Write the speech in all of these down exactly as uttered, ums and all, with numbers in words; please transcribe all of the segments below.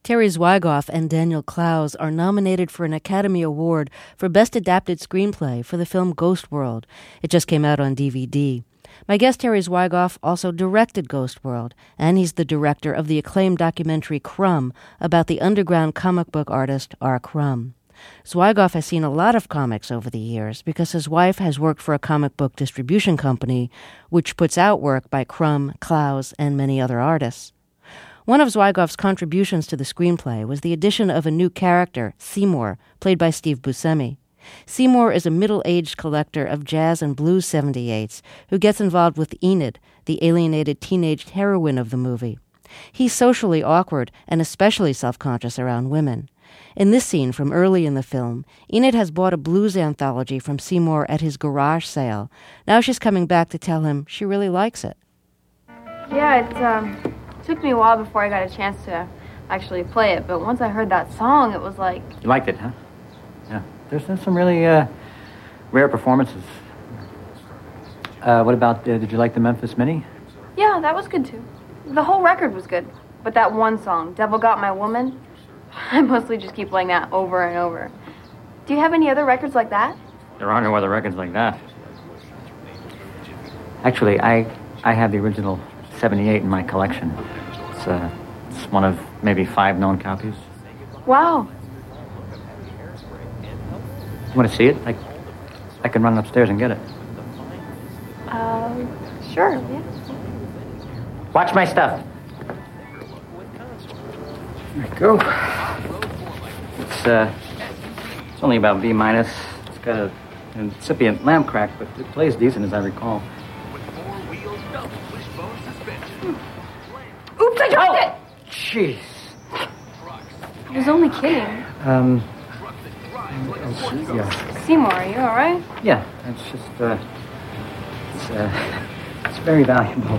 Terry Zwigoff and Daniel Clowes are nominated for an Academy Award for Best Adapted Screenplay for the film Ghost World. It just came out on D V D. My guest Terry Zwigoff also directed Ghost World, and he's the director of the acclaimed documentary Crumb about the underground comic book artist R. Crumb. Zwigoff has seen a lot of comics over the years because his wife has worked for a comic book distribution company which puts out work by Crumb, Clowes, and many other artists. One of Zwigoff's contributions to the screenplay was the addition of a new character, Seymour, played by Steve Buscemi. Seymour is a middle-aged collector of jazz and blues seventy-eights who gets involved with Enid, the alienated teenage heroine of the movie. He's socially awkward and especially self-conscious around women. In this scene from early in the film, Enid has bought a blues anthology from Seymour at his garage sale. Now she's coming back to tell him she really likes it. Yeah, it's, um... It took me a while before I got a chance to actually play it, but once I heard that song, it was like... You liked it, huh? Yeah. There's been some really uh, rare performances. Uh, what about, uh, did you like the Memphis Mini? Yeah, that was good, too. The whole record was good. But that one song, Devil Got My Woman, I mostly just keep playing that over and over. Do you have any other records like that? There are no other records like that. Actually, I, I have the original seventy-eight in my collection. It's, uh, it's one of maybe five known copies. Wow. You want to see it? I, I can run upstairs and get it. Uh, sure, yeah. Watch my stuff. There you go. It's, uh, it's only about B minus. It's got a, an incipient lamp crack, but it plays decent as I recall. Oops, I dropped it! Jeez. I was only kidding. Um, it's, yeah. Seymour, are you all right? Yeah, it's just, uh, it's, uh, it's very valuable.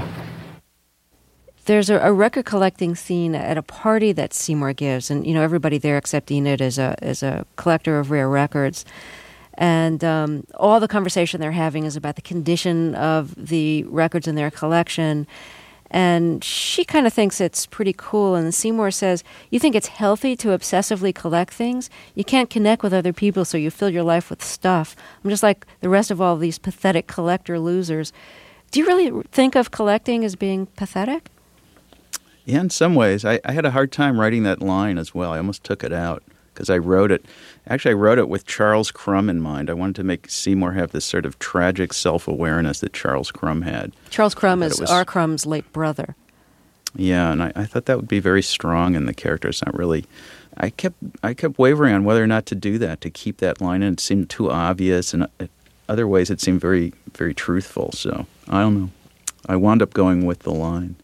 There's a, a record collecting scene at a party that Seymour gives, and, you know, everybody there except Enid is a, is a collector of rare records. And um, all the conversation they're having is about the condition of the records in their collection. And she kind of thinks it's pretty cool. And Seymour says, you think it's healthy to obsessively collect things? You can't connect with other people, so you fill your life with stuff. I'm just like the rest of all these pathetic collector losers. Do you really think of collecting as being pathetic? Yeah, in some ways. I, I had a hard time writing that line as well. I almost took it out because I wrote it. Actually, I wrote it with Charles Crumb in mind. I wanted to make Seymour have this sort of tragic self-awareness that Charles Crumb had. Charles Crumb is was, R. Crumb's late brother. Yeah, and I, I thought that would be very strong in the character. It's not really... I kept I kept wavering on whether or not to do that, to keep that line in. It seemed too obvious, and in other ways it seemed very, very truthful. So, I don't know. I wound up going with the line.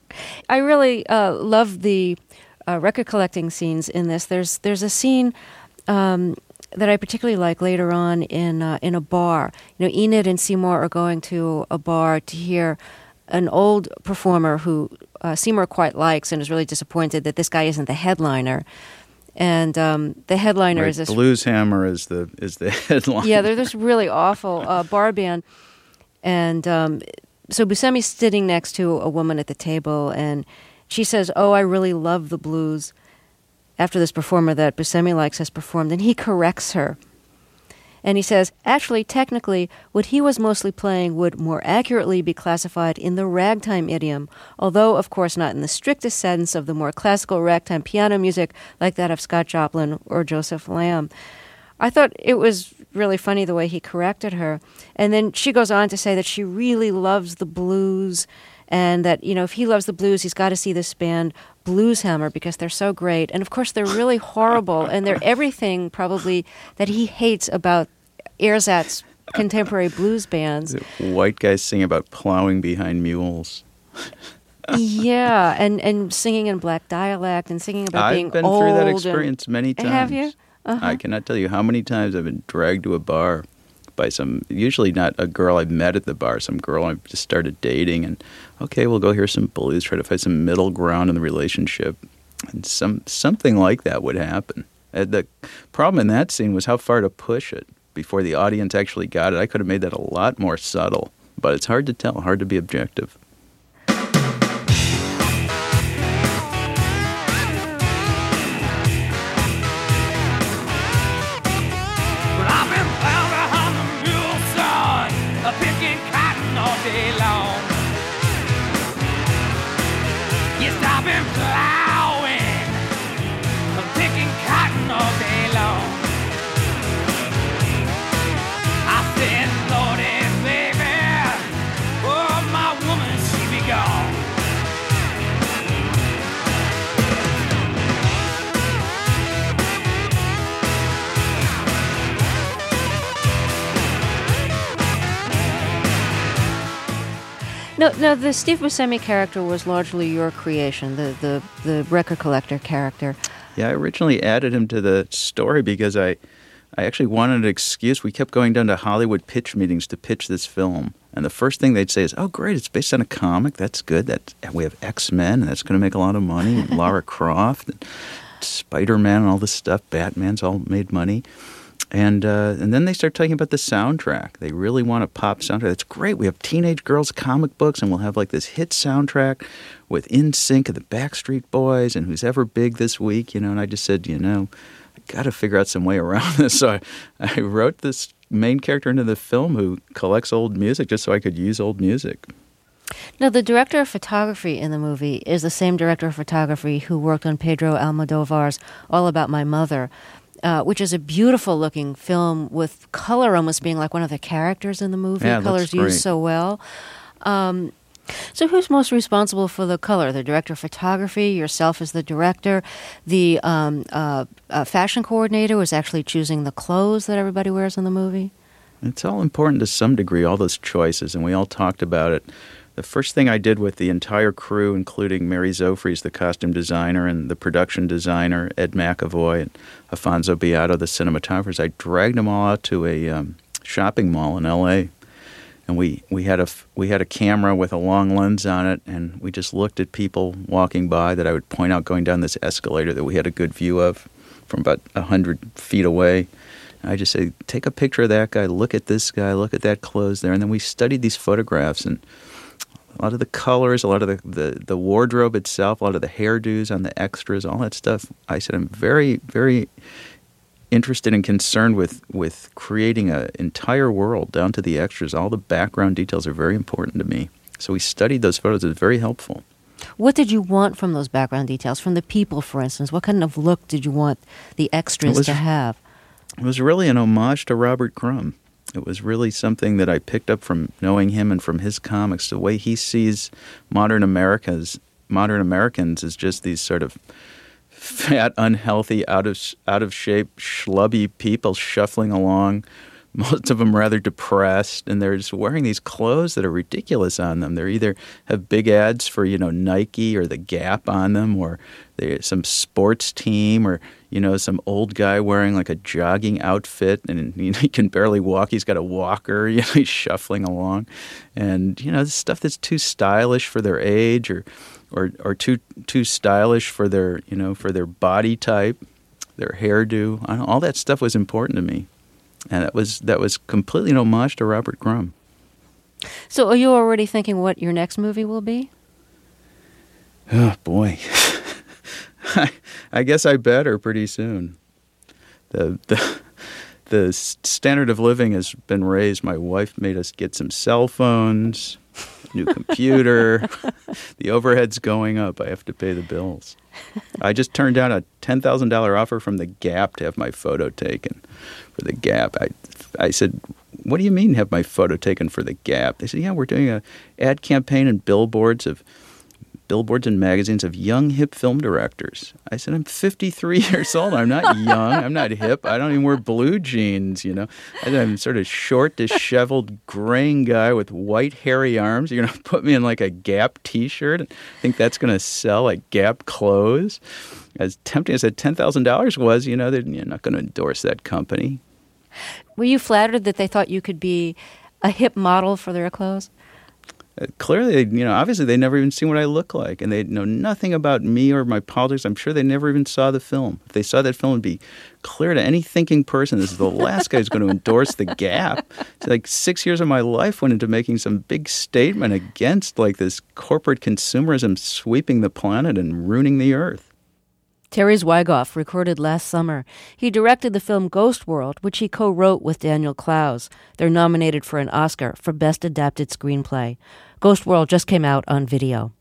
I really uh, love the uh, record collecting scenes in this. There's there's a scene um, that I particularly like later on in uh, in a bar. You know, Enid and Seymour are going to a bar to hear an old performer who uh, Seymour quite likes and is really disappointed that this guy isn't the headliner. And um, the headliner right. is this Blues Hammer is the is the headliner. Yeah, they're this really awful uh, bar band, and um, so Buscemi's sitting next to a woman at the table, and she says, "Oh, I really love the blues," after this performer that Buscemi likes has performed, and he corrects her. And he says, actually, technically, what he was mostly playing would more accurately be classified in the ragtime idiom, although, of course, not in the strictest sense of the more classical ragtime piano music like that of Scott Joplin or Joseph Lamb. I thought it was really funny the way he corrected her. And then she goes on to say that she really loves the blues, and that, you know, if he loves the blues, he's got to see this band Blues Hammer because they're so great. And, of course, they're really horrible, and they're everything probably that he hates about Ersatz contemporary blues bands. White guys sing about plowing behind mules. Yeah, and, and singing in black dialect and singing about I've being old. I've been through that experience many times. Have you? Uh-huh. I cannot tell you how many times I've been dragged to a bar by some, usually not a girl I've met at the bar, some girl I've just started dating, and okay, we'll go hear some blues, try to find some middle ground in the relationship. And some something like that would happen. And the problem in that scene was how far to push it before the audience actually got it. I could have made that a lot more subtle, but it's hard to tell, hard to be objective. No, no, the Steve Buscemi character was largely your creation, the, the, the record collector character. Yeah, I originally added him to the story because I, I actually wanted an excuse. We kept going down to Hollywood pitch meetings to pitch this film. And the first thing they'd say is, oh, great, it's based on a comic. That's good. That we have X-Men, and that's going to make a lot of money. And Lara Croft, and Spider-Man, and all this stuff. Batman's all made money. And uh, and then they start talking about the soundtrack. They really want a pop soundtrack. That's great. We have teenage girls' comic books, and we'll have like this hit soundtrack with N Sync and the Backstreet Boys and Who's Ever Big This Week, you know. And I just said, you know, I got to figure out some way around this. So I, I wrote this main character into the film who collects old music just so I could use old music. Now, the director of photography in the movie is the same director of photography who worked on Pedro Almodovar's All About My Mother, Uh, which is a beautiful-looking film with color almost being like one of the characters in the movie. Yeah, Color's great. used so well. Um, so who's most responsible for the color? The director of photography, yourself as the director, the um, uh, uh, fashion coordinator was actually choosing the clothes that everybody wears in the movie? It's all important to some degree, all those choices, and we all talked about it. The first thing I did with the entire crew, including Mary Zofries, the costume designer, and the production designer, Ed McAvoy, and Afonso Beato, the cinematographers, I dragged them all out to a um, shopping mall in L A And we, we had a we had a camera with a long lens on it, and we just looked at people walking by that I would point out going down this escalator that we had a good view of from about one hundred feet away. And I just say, take a picture of that guy, look at this guy, look at that clothes there. And then we studied these photographs, and a lot of the colors, a lot of the, the, the wardrobe itself, a lot of the hairdos on the extras, all that stuff. I said, I'm very, very interested and concerned with, with creating an entire world down to the extras. All the background details are very important to me. So we studied those photos. It was very helpful. What did you want from those background details? From the people, for instance? What kind of look did you want the extras was, to have? It was really an homage to Robert Crumb. It was really something that I picked up from knowing him and from his comics. The way he sees modern Americas, modern Americans as just these sort of fat, unhealthy, out of out of shape, schlubby people shuffling along. Most of them rather depressed, and they're just wearing these clothes that are ridiculous on them. They're either have big ads for, you know, Nike or the Gap on them, or they're some sports team, or, you know, some old guy wearing like a jogging outfit, and, you know, he can barely walk. He's got a walker, you know, he's shuffling along, and, you know, this stuff that's too stylish for their age, or or or too too stylish for their, you know, for their body type, their hairdo. I don't, all that stuff was important to me. And that was that was completely an homage to Robert Crumb. So are you already thinking what your next movie will be? Oh, boy. I, I guess I better pretty soon. The, the the standard of living has been raised. My wife made us get some cell phones, new computer. The overhead's going up. I have to pay the bills. I just turned down a ten thousand dollars offer from the Gap to have my photo taken for the Gap. I I said, what do you mean have my photo taken for the Gap? They said, yeah, we're doing a ad campaign and billboards of billboards and magazines of young, hip film directors. I said, I'm fifty-three years old. I'm not young. I'm not hip. I don't even wear blue jeans, you know. I said, I'm sort of short, disheveled, graying guy with white, hairy arms. You're going to put me in like a Gap T-shirt and think that's going to sell like Gap clothes? As tempting as that ten thousand dollars was, you know, they're you're not going to endorse that company. Were you flattered that they thought you could be a hip model for their clothes? Uh, clearly, you know, obviously they never even seen what I look like, and they know nothing about me or my politics. I'm sure they never even saw the film. If they saw that film, it'd be clear to any thinking person this is the last guy who's going to endorse the Gap. It's like six years of my life went into making some big statement against like this corporate consumerism sweeping the planet and ruining the earth. Terry Zwigoff recorded last summer. He directed the film Ghost World, which he co-wrote with Daniel Clowes. They're nominated for an Oscar for Best Adapted Screenplay. Ghost World just came out on video.